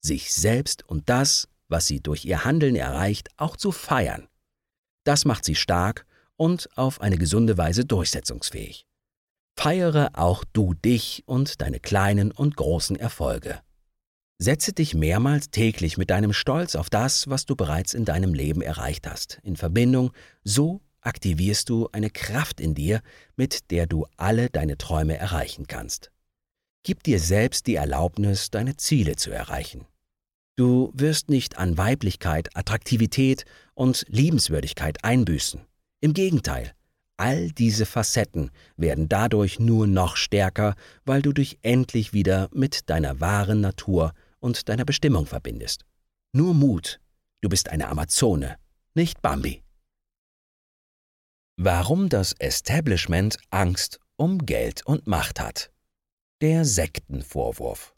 sich selbst und das, was sie durch ihr Handeln erreicht, auch zu feiern. Das macht sie stark und auf eine gesunde Weise durchsetzungsfähig. Feiere auch du dich und deine kleinen und großen Erfolge. Setze dich mehrmals täglich mit deinem Stolz auf das, was du bereits in deinem Leben erreicht hast, in Verbindung. So aktivierst du eine Kraft in dir, mit der du alle deine Träume erreichen kannst. Gib dir selbst die Erlaubnis, deine Ziele zu erreichen. Du wirst nicht an Weiblichkeit, Attraktivität und Liebenswürdigkeit einbüßen. Im Gegenteil, all diese Facetten werden dadurch nur noch stärker, weil du dich endlich wieder mit deiner wahren Natur und deiner Bestimmung verbindest. Nur Mut, du bist eine Amazone, nicht Bambi. Warum das Establishment Angst um Geld und Macht hat. Der Sektenvorwurf.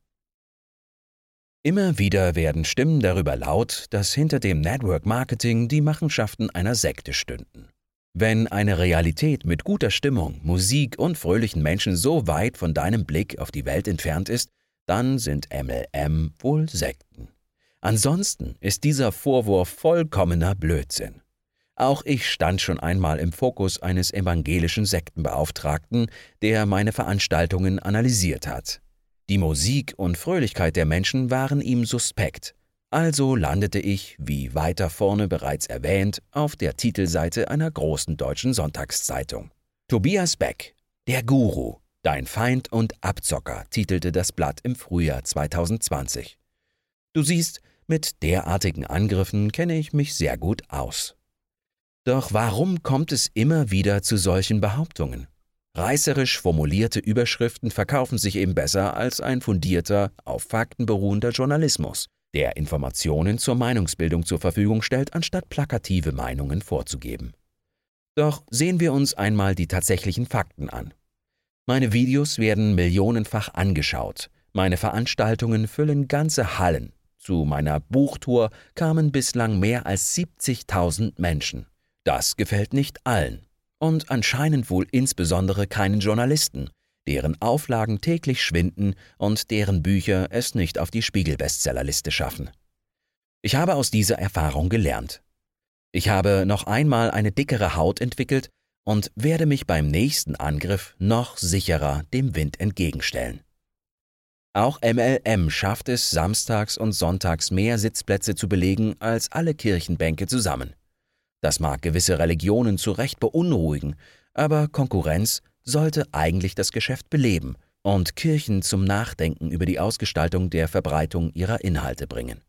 Immer wieder werden Stimmen darüber laut, dass hinter dem Network Marketing die Machenschaften einer Sekte stünden. Wenn eine Realität mit guter Stimmung, Musik und fröhlichen Menschen so weit von deinem Blick auf die Welt entfernt ist, dann sind MLM wohl Sekten. Ansonsten ist dieser Vorwurf vollkommener Blödsinn. Auch ich stand schon einmal im Fokus eines evangelischen Sektenbeauftragten, der meine Veranstaltungen analysiert hat. Die Musik und Fröhlichkeit der Menschen waren ihm suspekt. Also landete ich, wie weiter vorne bereits erwähnt, auf der Titelseite einer großen deutschen Sonntagszeitung. Tobias Beck, der Guru, dein Feind und Abzocker, titelte das Blatt im Frühjahr 2020. Du siehst, mit derartigen Angriffen kenne ich mich sehr gut aus. Doch warum kommt es immer wieder zu solchen Behauptungen? Reißerisch formulierte Überschriften verkaufen sich eben besser als ein fundierter, auf Fakten beruhender Journalismus, der Informationen zur Meinungsbildung zur Verfügung stellt, anstatt plakative Meinungen vorzugeben. Doch sehen wir uns einmal die tatsächlichen Fakten an. Meine Videos werden millionenfach angeschaut, meine Veranstaltungen füllen ganze Hallen. Zu meiner Buchtour kamen bislang mehr als 70.000 Menschen. Das gefällt nicht allen und anscheinend wohl insbesondere keinen Journalisten, deren Auflagen täglich schwinden und deren Bücher es nicht auf die Spiegel-Bestsellerliste schaffen. Ich habe aus dieser Erfahrung gelernt. Ich habe noch einmal eine dickere Haut entwickelt und werde mich beim nächsten Angriff noch sicherer dem Wind entgegenstellen. Auch MLM schafft es, samstags und sonntags mehr Sitzplätze zu belegen als alle Kirchenbänke zusammen. Das mag gewisse Religionen zu Recht beunruhigen, aber Konkurrenz sollte eigentlich das Geschäft beleben und Kirchen zum Nachdenken über die Ausgestaltung der Verbreitung ihrer Inhalte bringen.